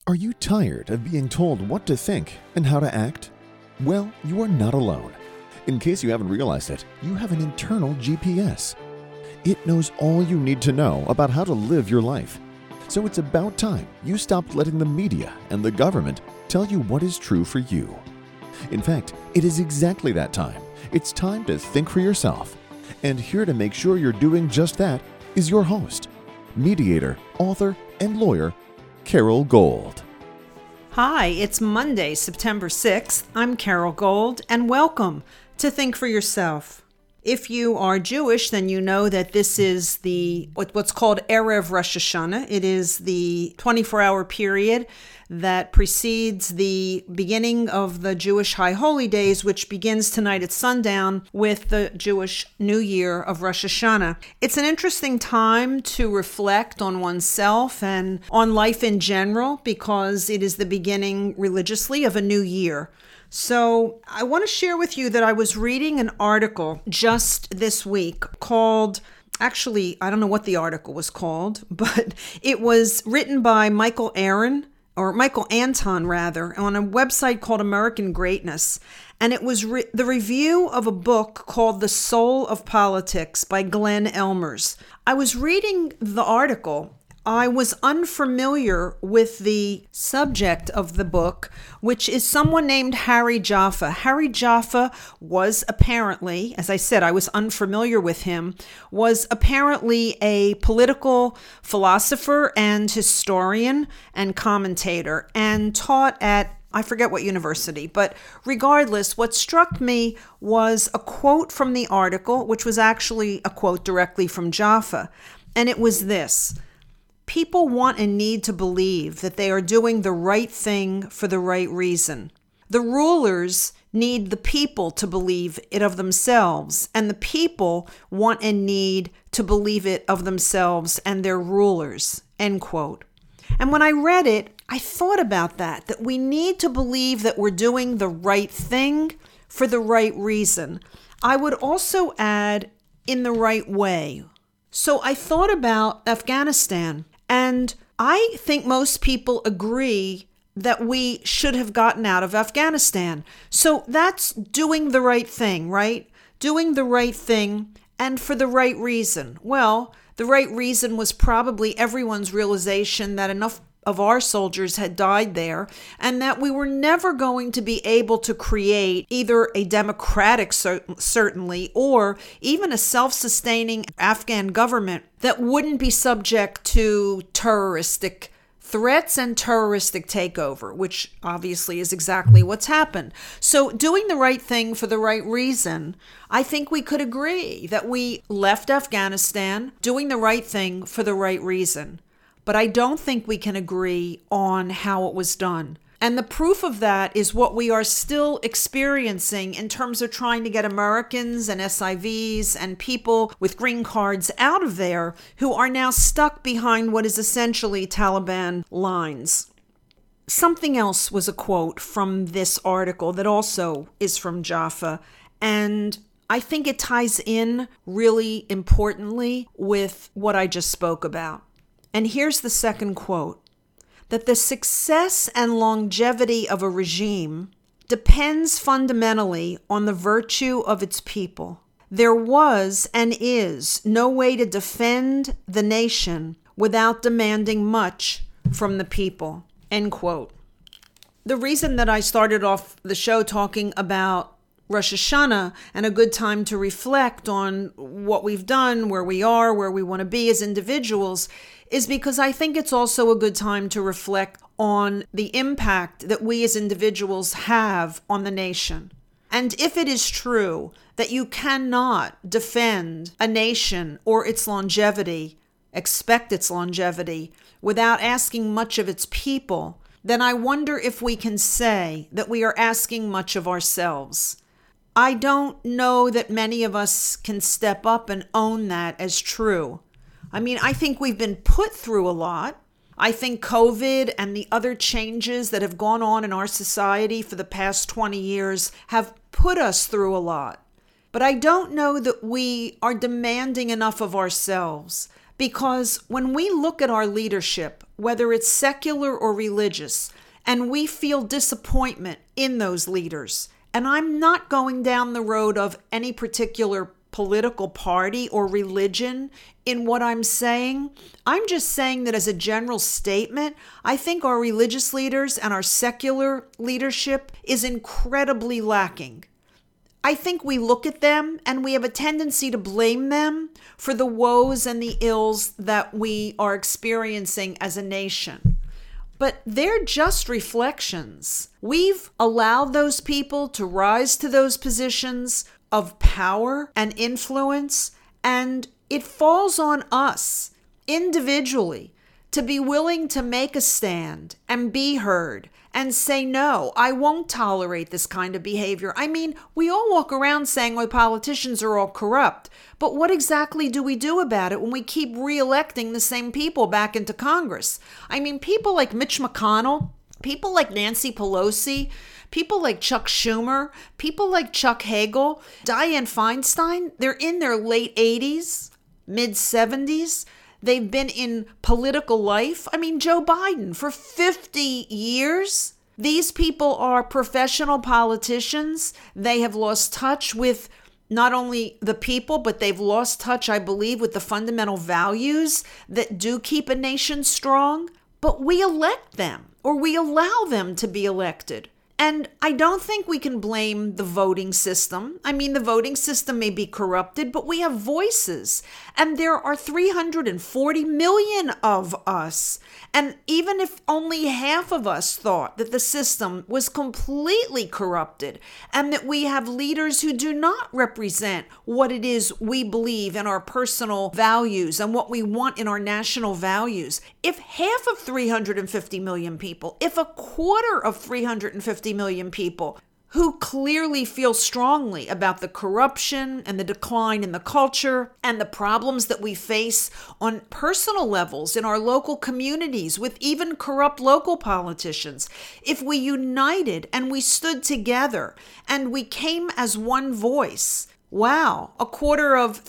Are you tired of being told what to think and how to act? Well, you are not alone. In case you haven't realized it, you have an internal GPS. It knows all you need to know about how to live your life. So it's about time you stopped letting the media and the government tell you what is true for you. In fact, it is exactly that time. It's time to think for yourself. And here to make sure you're doing just that is your host, mediator, author, and lawyer, Carol Gold. Hi, it's Monday, September 6th. I'm Carol Gold, and welcome to Think for Yourself. If you are Jewish, then you know that this is what's called Erev Rosh Hashanah. It is the 24-hour period that precedes the beginning of the Jewish High Holy Days, which begins tonight at sundown with the Jewish New Year of Rosh Hashanah. It's an interesting time to reflect on oneself and on life in general because it is the beginning religiously of a new year. So I want to share with you that I was reading an article just this week called, actually, I don't know what the article was called, but it was written by Michael Anton, on a website called American Greatness. And it was the review of a book called The Soul of Politics by Glenn Elmers. I was reading the article. I was unfamiliar with the subject of the book, which is someone named Harry Jaffa. Harry Jaffa was apparently, as I said, I was unfamiliar with him, was apparently a political philosopher and historian and commentator, and taught at, I forget what university, but regardless, what struck me was a quote from the article, which was actually a quote directly from Jaffa, and it was this: people want and need to believe that they are doing the right thing for the right reason. The rulers need the people to believe it of themselves, and the people want and need to believe it of themselves and their rulers." End quote. And when I read it, I thought about that we need to believe that we're doing the right thing for the right reason. I would also add, in the right way. So I thought about Afghanistan. And I think most people agree that we should have gotten out of Afghanistan. So that's doing the right thing, right? Doing the right thing and for the right reason. Well, the right reason was probably everyone's realization that enough of our soldiers had died there, and that we were never going to be able to create either a democratic, certainly, or even a self-sustaining Afghan government that wouldn't be subject to terroristic threats and terroristic takeover, which obviously is exactly what's happened. So doing the right thing for the right reason, I think we could agree that we left Afghanistan doing the right thing for the right reason. But I don't think we can agree on how it was done. And the proof of that is what we are still experiencing in terms of trying to get Americans and SIVs and people with green cards out of there who are now stuck behind what is essentially Taliban lines. Something else was a quote from this article that also is from Jaffa, and I think it ties in really importantly with what I just spoke about. And here's the second quote: that the success and longevity of a regime depends fundamentally on the virtue of its people. There was and is no way to defend the nation without demanding much from the people. End quote. The reason that I started off the show talking about Rosh Hashanah and a good time to reflect on what we've done, where we are, where we want to be as individuals, is because I think it's also a good time to reflect on the impact that we as individuals have on the nation. And if it is true that you cannot defend a nation or its longevity, expect its longevity, without asking much of its people, then I wonder if we can say that we are asking much of ourselves. I don't know that many of us can step up and own that as true. I mean, I think we've been put through a lot. I think COVID and the other changes that have gone on in our society for the past 20 years have put us through a lot. But I don't know that we are demanding enough of ourselves Because when we look at our leadership, whether it's secular or religious, and we feel disappointment in those leaders, and I'm not going down the road of any particular political party or religion in what I'm saying. I'm just saying that as a general statement, I think our religious leaders and our secular leadership is incredibly lacking. I think we look at them and we have a tendency to blame them for the woes and the ills that we are experiencing as a nation. But they're just reflections. We've allowed those people to rise to those positions of power and influence, and it falls on us individually to be willing to make a stand and be heard and say, no, I won't tolerate this kind of behavior. I mean, we all walk around saying, well, politicians are all corrupt. But what exactly do we do about it when we keep re-electing the same people back into Congress? I mean, people like Mitch McConnell, people like Nancy Pelosi, people like Chuck Schumer, people like Chuck Hagel, Dianne Feinstein, they're in their late 80s, mid 70s. They've been in political life. I mean, Joe Biden for 50 years. These people are professional politicians. They have lost touch with not only the people, but they've lost touch, I believe, with the fundamental values that do keep a nation strong. But we elect them, or we allow them to be elected. And I don't think we can blame the voting system. I mean, the voting system may be corrupted, but we have voices. And there are 340 million of us. And even if only half of us thought that the system was completely corrupted and that we have leaders who do not represent what it is we believe in our personal values and what we want in our national values, if half of 350 million people, if a quarter of 350 million people who clearly feel strongly about the corruption and the decline in the culture and the problems that we face on personal levels in our local communities with even corrupt local politicians, if we united and we stood together and we came as one voice, wow, a quarter of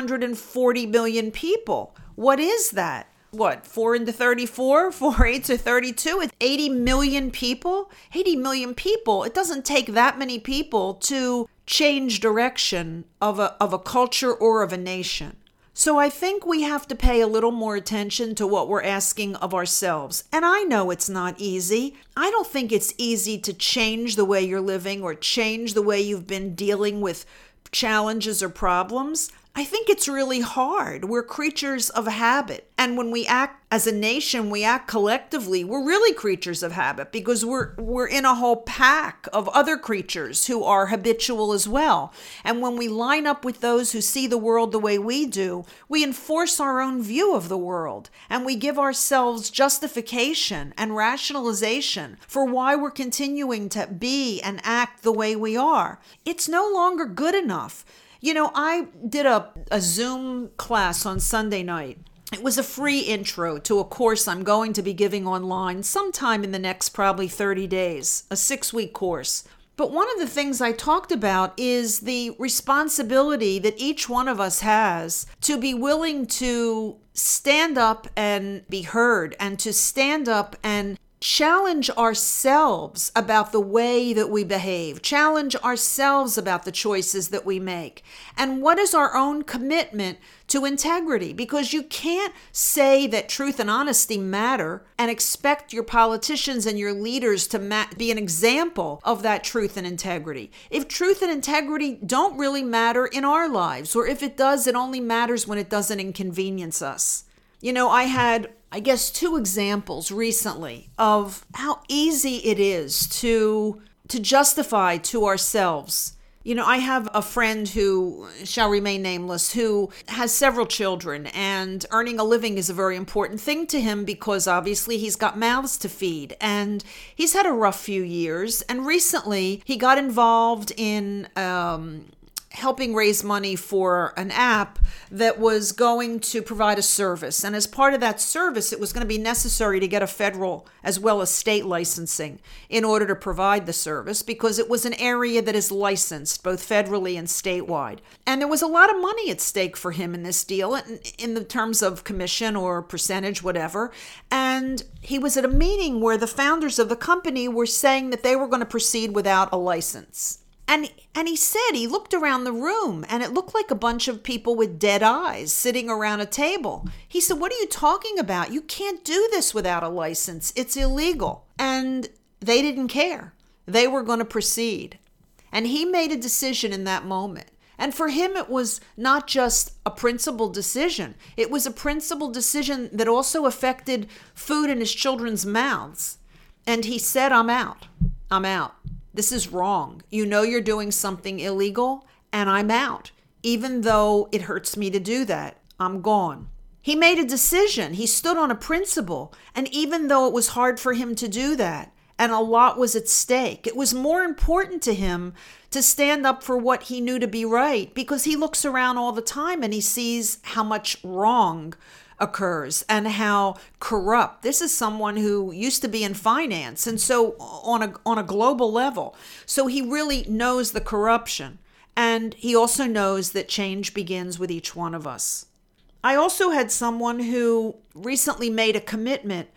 340 million people. What is that? What, 4 into 34, 4 8 to 32, it's 80 million people? 80 million people. It doesn't take that many people to change direction of a culture or of a nation. So I think we have to pay a little more attention to what we're asking of ourselves. And I know it's not easy. I don't think it's easy to change the way you're living or change the way you've been dealing with challenges or problems. I think it's really hard. We're creatures of habit. And when we act as a nation, we act collectively, we're really creatures of habit because we're in a whole pack of other creatures who are habitual as well. And when we line up with those who see the world the way we do, we enforce our own view of the world and we give ourselves justification and rationalization for why we're continuing to be and act the way we are. It's no longer good enough. You know, I did a Zoom class on Sunday night. It was a free intro to a course I'm going to be giving online sometime in the next probably 30 days, a 6-week course. But one of the things I talked about is the responsibility that each one of us has to be willing to stand up and be heard and to stand up and challenge ourselves about the way that we behave, challenge ourselves about the choices that we make, and what is our own commitment to integrity, because you can't say that truth and honesty matter and expect your politicians and your leaders to be an example of that truth and integrity. If truth and integrity don't really matter in our lives, or if it does, it only matters when it doesn't inconvenience us. You know, I had 2 examples recently of how easy it is to justify to ourselves. You know, I have a friend who shall remain nameless, who has several children, and earning a living is a very important thing to him because obviously he's got mouths to feed, and he's had a rough few years. And recently he got involved in helping raise money for an app that was going to provide a service. And as part of that service, it was going to be necessary to get a federal as well as state licensing in order to provide the service, because it was an area that is licensed both federally and statewide. And there was a lot of money at stake for him in this deal in the terms of commission or percentage, whatever. And he was at a meeting where the founders of the company were saying that they were going to proceed without a license. And he said he looked around the room and it looked like a bunch of people with dead eyes sitting around a table. He said, "What are you talking about? You can't do this without a license. It's illegal." And they didn't care. They were going to proceed. And he made a decision in that moment. And for him, it was not just a principled decision. It was a principled decision that also affected food in his children's mouths. And he said, "I'm out. I'm out. This is wrong. You know you're doing something illegal, and I'm out. Even though it hurts me to do that, I'm gone." He made a decision. He stood on a principle. And even though it was hard for him to do that, and a lot was at stake, it was more important to him to stand up for what he knew to be right, because he looks around all the time and he sees how much wrong occurs and how corrupt. This is someone who used to be in finance, and so on a global level. So he really knows the corruption, and he also knows that change begins with each one of us. I also had someone who recently made a commitment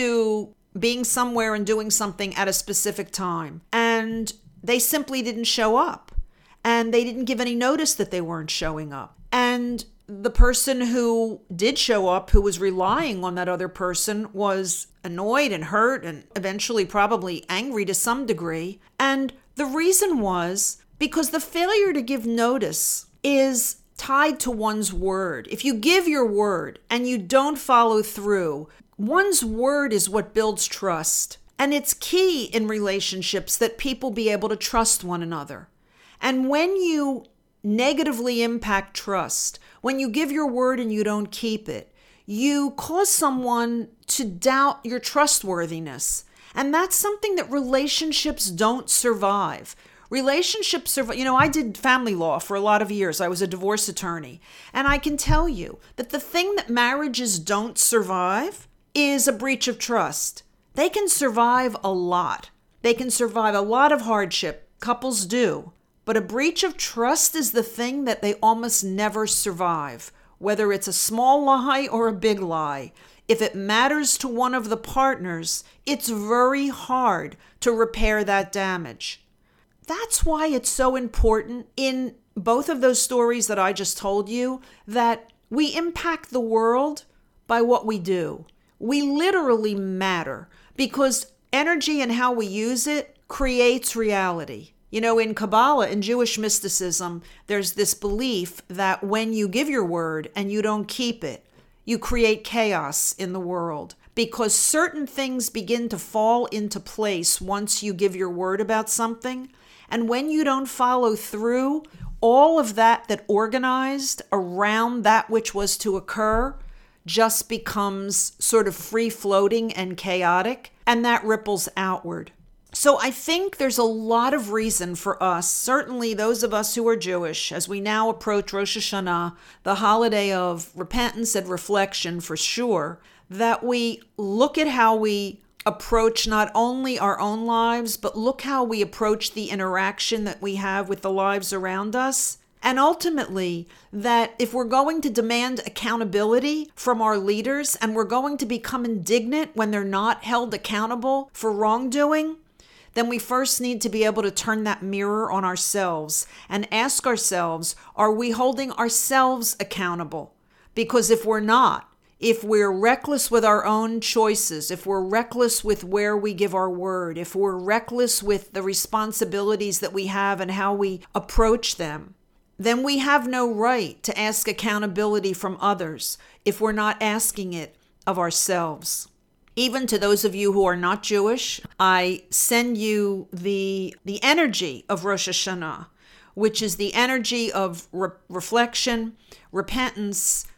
to being somewhere and doing something at a specific time, and they simply didn't show up, and they didn't give any notice that they weren't showing up. And the person who did show up, who was relying on that other person, was annoyed and hurt and eventually probably angry to some degree. And the reason was because the failure to give notice is tied to one's word. If you give your word and you don't follow through, one's word is what builds trust. And it's key in relationships that people be able to trust one another. And when you negatively impact trust, when you give your word and you don't keep it, you cause someone to doubt your trustworthiness. And that's something that relationships don't survive. Relationships survive. I did family law for a lot of years. I was a divorce attorney. And I can tell you that the thing that marriages don't survive is a breach of trust. They can survive a lot. They can survive a lot of hardship. Couples do. But a breach of trust is the thing that they almost never survive, whether it's a small lie or a big lie. If it matters to one of the partners, it's very hard to repair that damage. That's why it's so important in both of those stories that I just told you that we impact the world by what we do. We literally matter because energy and how we use it creates reality. In Kabbalah, in Jewish mysticism, there's this belief that when you give your word and you don't keep it, you create chaos in the world, because certain things begin to fall into place once you give your word about something. And when you don't follow through, all of that organized around that which was to occur just becomes sort of free-floating and chaotic, and that ripples outward. So I think there's a lot of reason for us, certainly those of us who are Jewish, as we now approach Rosh Hashanah, the holiday of repentance and reflection for sure, that we look at how we approach not only our own lives, but look how we approach the interaction that we have with the lives around us. And ultimately, that if we're going to demand accountability from our leaders and we're going to become indignant when they're not held accountable for wrongdoing, then we first need to be able to turn that mirror on ourselves and ask ourselves, are we holding ourselves accountable? Because if we're not, if we're reckless with our own choices, if we're reckless with where we give our word, if we're reckless with the responsibilities that we have and how we approach them, then we have no right to ask accountability from others if we're not asking it of ourselves. Even to those of you who are not Jewish, I send you the energy of Rosh Hashanah, which is the energy of reflection, repentance,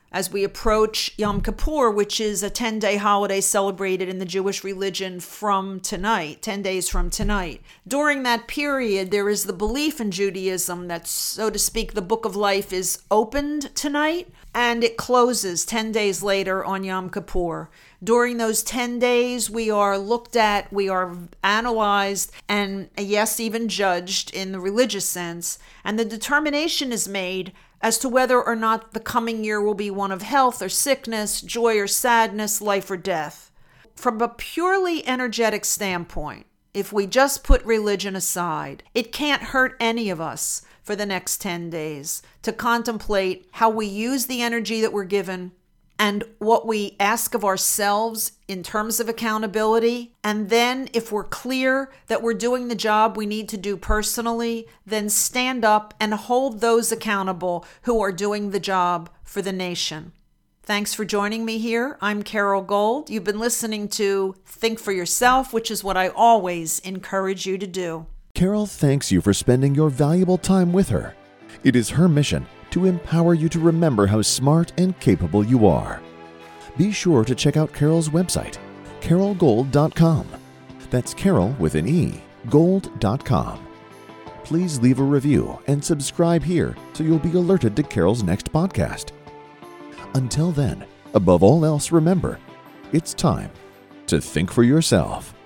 as we approach Yom Kippur, which is a 10-day holiday celebrated in the Jewish religion from tonight, 10 days from tonight. During that period, there is the belief in Judaism that, so to speak, the book of life is opened tonight and it closes 10 days later on Yom Kippur. During those 10 days, we are looked at, we are analyzed, and yes, even judged in the religious sense, and the determination is made as to whether or not the coming year will be one of health or sickness, joy or sadness, life or death. From a purely energetic standpoint, if we just put religion aside, it can't hurt any of us for the next 10 days to contemplate how we use the energy that we're given and what we ask of ourselves in terms of accountability. And then if we're clear that we're doing the job we need to do personally, then stand up and hold those accountable who are doing the job for the nation. Thanks for joining me here. I'm Carol Gold. You've been listening to Think for Yourself, which is what I always encourage you to do. Carol thanks you for spending your valuable time with her. It is her mission to empower you to remember how smart and capable you are. Be sure to check out Carol's website, carolgold.com. That's Carol with an E, gold.com. Please leave a review and subscribe here so you'll be alerted to Carol's next podcast. Until then, above all else, remember, it's time to think for yourself.